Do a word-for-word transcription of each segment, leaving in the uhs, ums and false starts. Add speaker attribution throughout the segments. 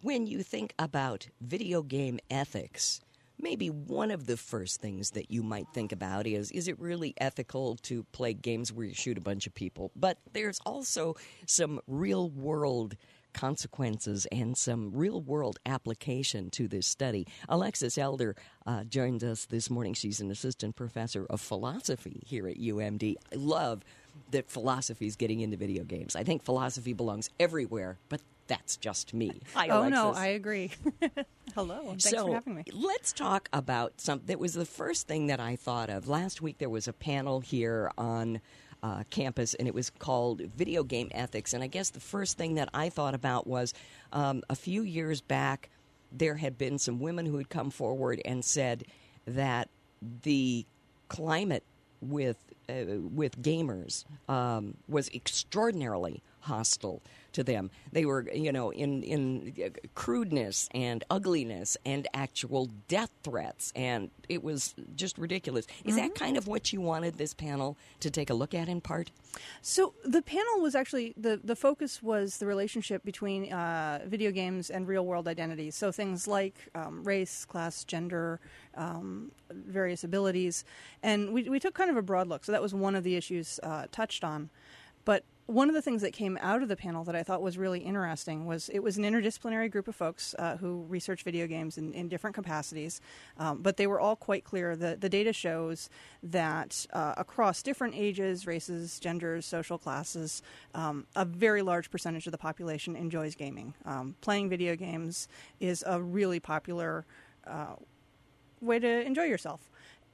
Speaker 1: when you think about video game ethics, maybe one of the first things that you might think about is, is it really ethical to play games where you shoot a bunch of people? But there's also some real-world consequences and some real-world application to this study. Alexis Elder uh, joined us this morning. She's an assistant professor of philosophy here at U M D. I love that philosophy is getting into video games. I think philosophy belongs everywhere, but that's just me. Hi,
Speaker 2: oh,
Speaker 1: Alexis.
Speaker 2: no, I agree. Hello, and thanks
Speaker 1: so,
Speaker 2: for having me.
Speaker 1: Let's talk about something that was the first thing that I thought of. Last week there was a panel here on uh, campus, and it was called Video Game Ethics. And I guess the first thing that I thought about was um, a few years back, there had been some women who had come forward and said that the climate with uh, with gamers um, was extraordinarily hostile to them. They were, you know, in, in crudeness and ugliness and actual death threats, and it was just ridiculous. Is mm-hmm. that kind of what you wanted this panel to take a look at in part?
Speaker 2: So the panel was actually, the, the focus was the relationship between uh, video games and real-world identities. So things like um, race, class, gender, um, various abilities. And we, we took kind of a broad look. So that was one of the issues uh, touched on. But one of the things that came out of the panel that I thought was really interesting was it was an interdisciplinary group of folks uh, who research video games in, in different capacities, um, but they were all quite clear that the data shows that uh, across different ages, races, genders, social classes, um, a very large percentage of the population enjoys gaming. Um, playing video games is a really popular uh, way to enjoy yourself.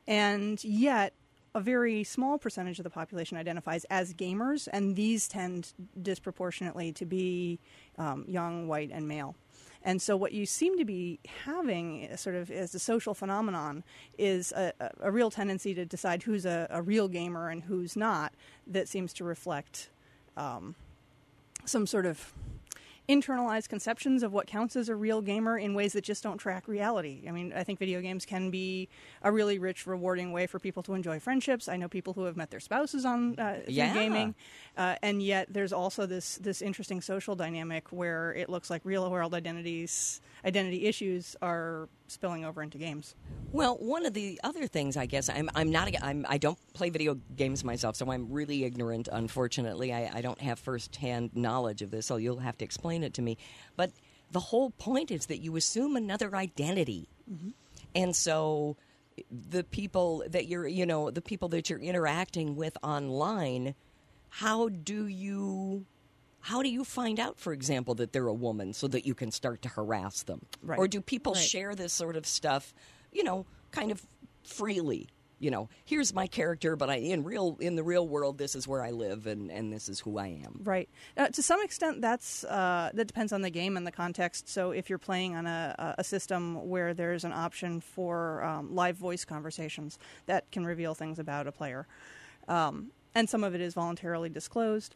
Speaker 2: And yet, a very small percentage of the population identifies as gamers, and these tend disproportionately to be um, young, white, and male. And so what you seem to be having sort of as a social phenomenon is a, a, a real tendency to decide who's a, a real gamer and who's not that seems to reflect um, some sort of internalized conceptions of what counts as a real gamer in ways that just don't track reality. I mean, I think video games can be a really rich, rewarding way for people to enjoy friendships. I know people who have met their spouses on uh, through
Speaker 1: yeah.
Speaker 2: gaming, uh, and yet there's also this this interesting social dynamic where it looks like real world identities, identity issues are spilling over into games.
Speaker 1: Well, one of the other things, I guess, I'm I'm not a, I'm I don't play video games myself, so I'm really ignorant. Unfortunately, I, I don't have firsthand knowledge of this, so you'll have to explain it to me. But the whole point is that you assume another identity, mm-hmm. and so the people that you're, you know, the people that you're interacting with online, how do you? How do you find out, for example, that they're a woman so that you can start to harass them?
Speaker 2: Right.
Speaker 1: Or do people
Speaker 2: right.
Speaker 1: share this sort of stuff, you know, kind of freely? You know, here's my character, but I in real in the real world, this is where I live, and, and this is who I am.
Speaker 2: Right. Uh, to some extent, that's uh, that depends on the game and the context. So if you're playing on a, a system where there's an option for um, live voice conversations, that can reveal things about a player. Um, and some of it is voluntarily disclosed.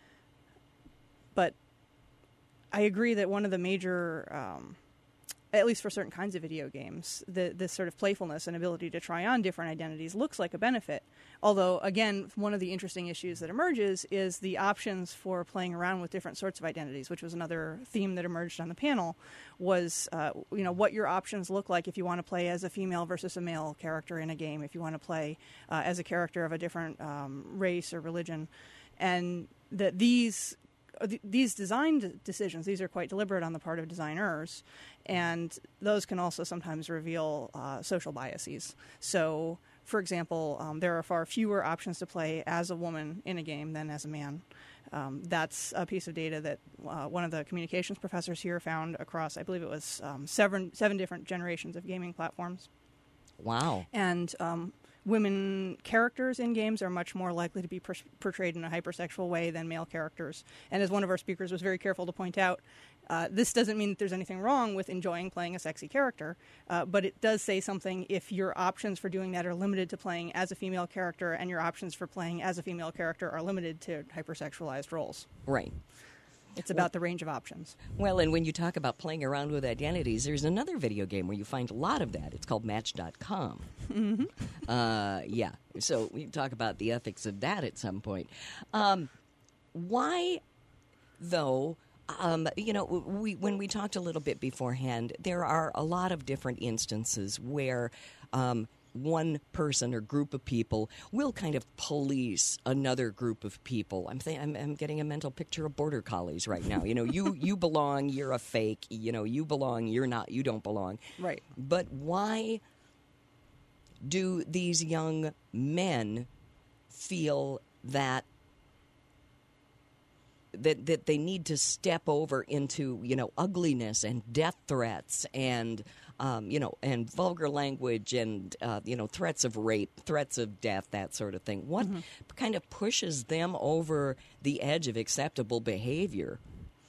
Speaker 2: But I agree that one of the major, um, at least for certain kinds of video games, the, this sort of playfulness and ability to try on different identities looks like a benefit. Although, again, one of the interesting issues that emerges is the options for playing around with different sorts of identities, which was another theme that emerged on the panel, was uh, you know what your options look like if you want to play as a female versus a male character in a game, if you want to play uh, as a character of a different um, race or religion, and that these These design decisions, these are quite deliberate on the part of designers, and those can also sometimes reveal uh, social biases. So, for example, um, there are far fewer options to play as a woman in a game than as a man. Um, that's a piece of data that uh, one of the communications professors here found across, I believe it was um, seven, seven different generations of gaming platforms.
Speaker 1: Wow.
Speaker 2: And um, women characters in games are much more likely to be per- portrayed in a hypersexual way than male characters. And as one of our speakers was very careful to point out, uh, this doesn't mean that there's anything wrong with enjoying playing a sexy character, uh, but it does say something if your options for doing that are limited to playing as a female character and your options for playing as a female character are limited to hypersexualized roles.
Speaker 1: Right.
Speaker 2: It's about well, the range of options.
Speaker 1: Well, and when you talk about playing around with identities, there's another video game where you find a lot of that. It's called Match dot com.
Speaker 2: Mm-hmm.
Speaker 1: Uh, yeah, so we can talk about the ethics of that at some point. Um, why, though, Um, you know, we when we talked a little bit beforehand, there are a lot of different instances where um, one person or group of people will kind of police another group of people. I'm, th- I'm I'm getting a mental picture of border collies right now. You know, you you belong, you're a fake. You know, you belong, you're not, you don't belong.
Speaker 2: Right.
Speaker 1: But why do these young men feel that? That, that they need to step over into, you know, ugliness and death threats and, um, you know, and vulgar language and, uh, you know, threats of rape, threats of death, that sort of thing. What mm-hmm. kind of pushes them over the edge of acceptable behavior?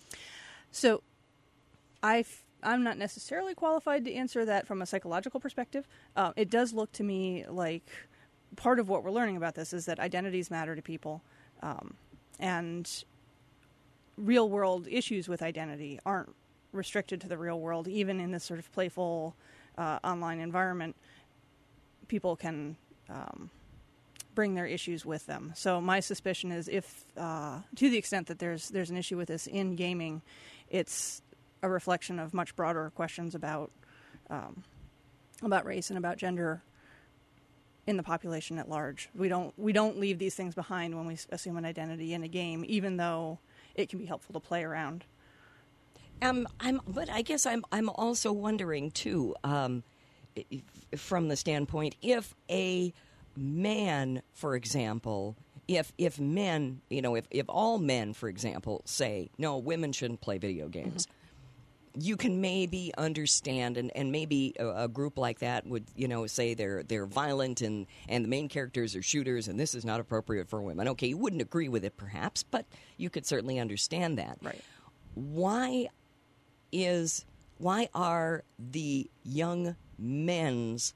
Speaker 2: So I I'm not necessarily qualified to answer that from a psychological perspective. Uh, it does look to me like part of what we're learning about this is that identities matter to people. Um, and real world issues with identity aren't restricted to the real world. Even in this sort of playful uh, online environment, people can um, bring their issues with them. So my suspicion is if, uh, to the extent that there's there's an issue with this in gaming, it's a reflection of much broader questions about um, about race and about gender in the population at large. We don't we don't leave these things behind when we assume an identity in a game, even though it can be helpful to play around.
Speaker 1: Um, I'm, but I guess I'm, I'm also wondering too, um, if, from the standpoint, if a man, for example, if if men, you know, if, if all men, for example, say no, women shouldn't play video games, mm-hmm. you can maybe understand, and, and maybe a, a group like that would, you know, say they're they're violent and, and the main characters are shooters and this is not appropriate for women. Okay, you wouldn't agree with it perhaps, but you could certainly understand that.
Speaker 2: Right.
Speaker 1: Why is why are the young men's,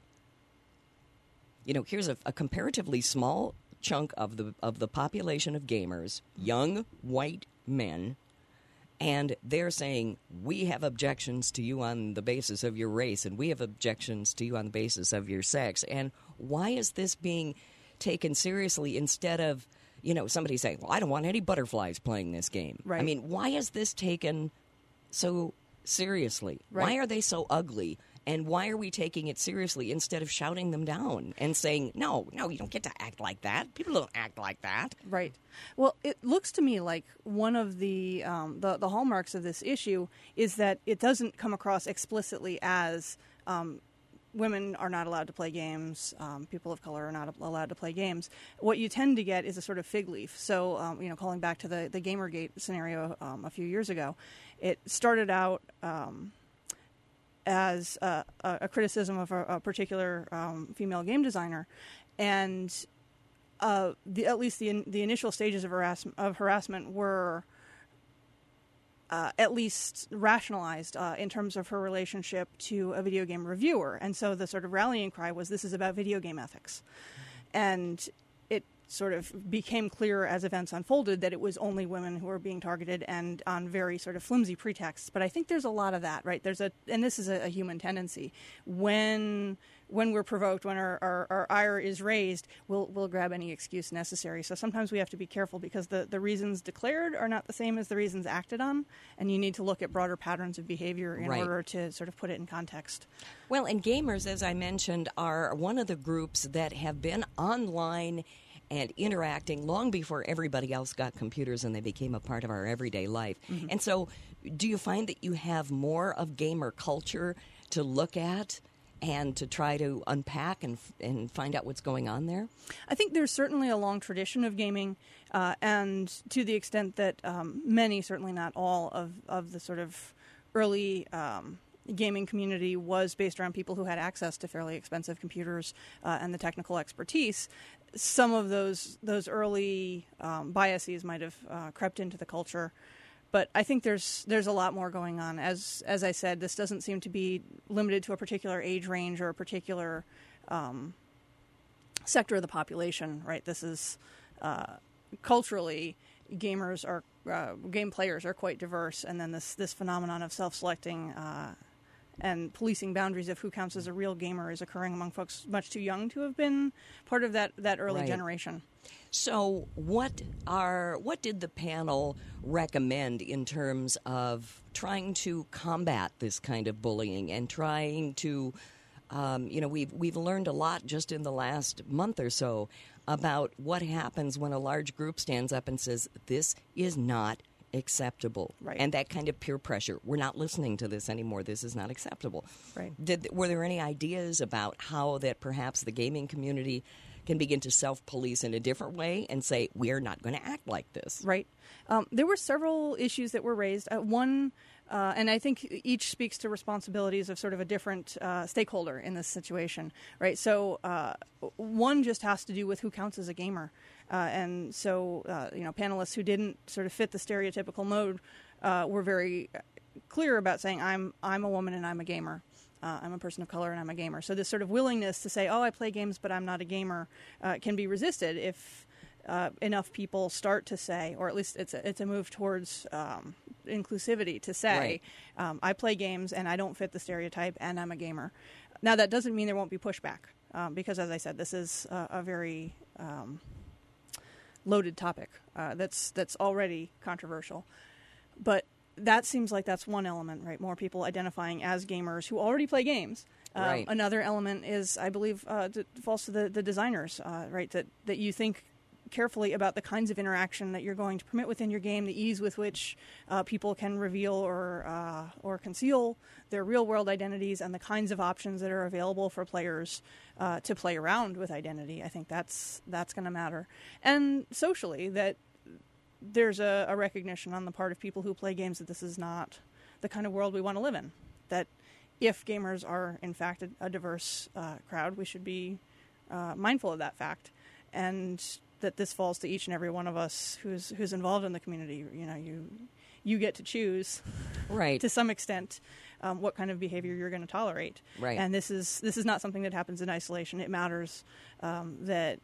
Speaker 1: you know, here's a, a comparatively small chunk of the of the population of gamers, young white men, and they're saying, we have objections to you on the basis of your race, and we have objections to you on the basis of your sex. And why is this being taken seriously instead of, you know, somebody saying, well, I don't want any butterflies playing this game.
Speaker 2: Right.
Speaker 1: I mean, why is this taken so seriously?
Speaker 2: Right.
Speaker 1: Why are they so ugly? And why are we taking it seriously instead of shouting them down and saying, no, no, you don't get to act like that. People don't act like that.
Speaker 2: Right. Well, it looks to me like one of the, um, the, the hallmarks of this issue is that it doesn't come across explicitly as um, women are not allowed to play games, um, people of color are not allowed to play games. What you tend to get is a sort of fig leaf. So, um, you know, calling back to the, the Gamergate scenario um, a few years ago, it started out Um, as a, a criticism of a, a particular um, female game designer, and uh, the, at least the in, the initial stages of, harass- of harassment were uh, at least rationalized uh, in terms of her relationship to a video game reviewer, and so the sort of rallying cry was, "This is about video game ethics," and it sort of became clear as events unfolded that it was only women who were being targeted and on very sort of flimsy pretexts. But I think there's a lot of that, right? There's a, and this is a, a human tendency. When when we're provoked, when our, our, our ire is raised, we'll we'll grab any excuse necessary. So sometimes we have to be careful because the, the reasons declared are not the same as the reasons acted on, and you need to look at broader patterns of behavior in
Speaker 1: right.
Speaker 2: order to sort of put it in context.
Speaker 1: Well, and gamers, as I mentioned, are one of the groups that have been online and interacting long before everybody else got computers and they became a part of our everyday life. Mm-hmm. And so do you find that you have more of gamer culture to look at and to try to unpack and and find out what's going on there?
Speaker 2: I think there's certainly a long tradition of gaming, uh, and to the extent that um, many, certainly not all, of, of the sort of early um, gaming community was based around people who had access to fairly expensive computers uh, and the technical expertise. Some of those those early um, biases might have uh, crept into the culture, but I think there's there's a lot more going on. As as I said, this doesn't seem to be limited to a particular age range or a particular um, sector of the population. Right? This is uh, culturally, gamers are uh, game players are quite diverse, and then this this phenomenon of self-selecting uh, and policing boundaries of who counts as a real gamer is occurring among folks much too young to have been part of that, that early
Speaker 1: Right.
Speaker 2: generation.
Speaker 1: So, what are what did the panel recommend in terms of trying to combat this kind of bullying and trying to, um, you know, we've we've learned a lot just in the last month or so about what happens when a large group stands up and says this is not acceptable,
Speaker 2: Right.
Speaker 1: and that kind of peer pressure. We're not listening to this anymore. This is not acceptable.
Speaker 2: Right.
Speaker 1: Did were there any ideas about how that perhaps the gaming community can begin to self-police in a different way and say, we're not going to act like this?
Speaker 2: Right. Um, there were several issues that were raised. Uh, one, uh, and I think each speaks to responsibilities of sort of a different uh, stakeholder in this situation, right? So uh, one just has to do with who counts as a gamer. Uh, and so, uh, you know, panelists who didn't sort of fit the stereotypical mode uh, were very clear about saying, I'm, I'm a woman and I'm a gamer. Uh, I'm a person of color and I'm a gamer. So this sort of willingness to say, oh, I play games, but I'm not a gamer, uh, can be resisted if uh, enough people start to say, or at least it's a, it's a move towards um, inclusivity to say,
Speaker 1: Right.
Speaker 2: um, I play games and I don't fit the stereotype and I'm a gamer. Now, that doesn't mean there won't be pushback, um, because, as I said, this is a, a very um, loaded topic uh, that's that's already controversial. But that seems like that's one element, right? More people identifying as gamers who already play games. Um,
Speaker 1: Right.
Speaker 2: Another element is, I believe, uh, d- falls to the, the designers, uh, right? That, that you think carefully about the kinds of interaction that you're going to permit within your game, the ease with which uh, people can reveal or uh, or conceal their real-world identities, and the kinds of options that are available for players uh, to play around with identity. I think that's that's going to matter. And socially, that there's a, a recognition on the part of people who play games that this is not the kind of world we want to live in. That if gamers are, in fact, a, a diverse uh, crowd, we should be uh, mindful of that fact. And that this falls to each and every one of us who's who's involved in the community. You know, you you get to choose,
Speaker 1: Right.
Speaker 2: to some extent, um, what kind of behavior you're going to tolerate.
Speaker 1: Right.
Speaker 2: And this is this is not something that happens in isolation. It matters um, that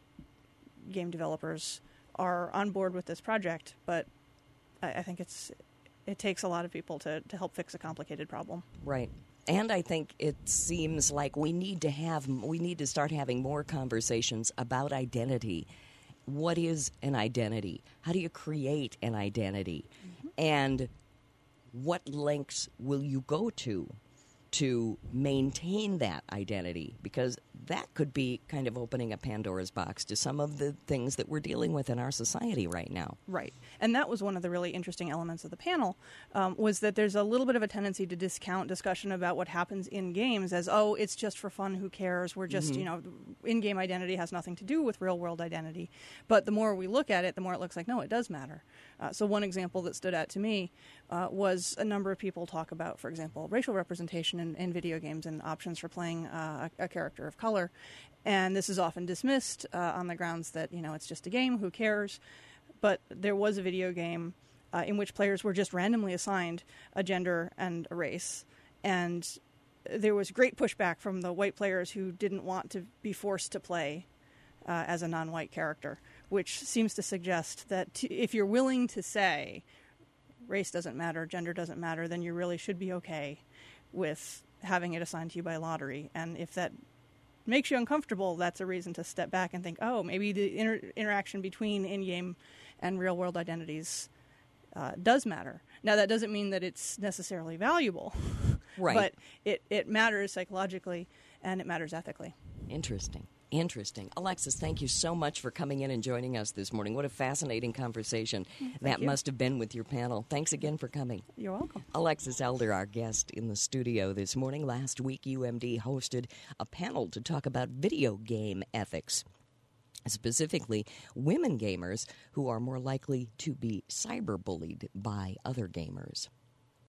Speaker 2: game developers are on board with this project, but I, I think it's it takes a lot of people to, to help fix a complicated problem.
Speaker 1: Right. And I think it seems like we need to have we need to start having more conversations about identity. What is an identity? How do you create an identity? Mm-hmm. And what lengths will you go to to maintain that identity? Because that could be kind of opening a Pandora's box to some of the things that we're dealing with in our society right now.
Speaker 2: Right. And that was one of the really interesting elements of the panel, um, was that there's a little bit of a tendency to discount discussion about what happens in games as, oh, it's just for fun, who cares? We're just, mm-hmm. you know, in-game identity has nothing to do with real-world identity. But the more we look at it, the more it looks like, no, it does matter. Uh, so one example that stood out to me uh, was a number of people talk about, for example, racial representation in, in video games and options for playing uh, a, a character of color. And this is often dismissed uh, on the grounds that, you know, it's just a game, who cares? But there was a video game uh, in which players were just randomly assigned a gender and a race. And there was great pushback from the white players who didn't want to be forced to play uh, as a non-white character, which seems to suggest that t- if you're willing to say race doesn't matter, gender doesn't matter, then you really should be okay with having it assigned to you by lottery. And if that makes you uncomfortable, that's a reason to step back and think, oh, maybe the inter- interaction between in-game and real-world identities uh, does matter. Now, that doesn't mean that it's necessarily valuable,
Speaker 1: Right.
Speaker 2: but it, it matters psychologically and it matters ethically.
Speaker 1: Interesting. Interesting. Alexis, thank you so much for coming in and joining us this morning. What a fascinating conversation that
Speaker 2: you.
Speaker 1: must have been with your panel. Thanks again for coming.
Speaker 2: You're welcome.
Speaker 1: Alexis Elder, our guest in the studio this morning. Last week, U M D hosted a panel to talk about video game ethics, specifically women gamers who are more likely to be cyberbullied by other gamers.